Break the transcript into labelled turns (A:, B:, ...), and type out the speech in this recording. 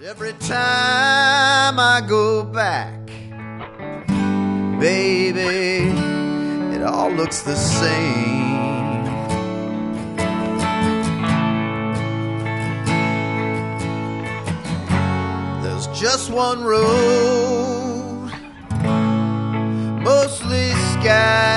A: Every time I go back, baby, it all looks the same. There's just one road, mostly sky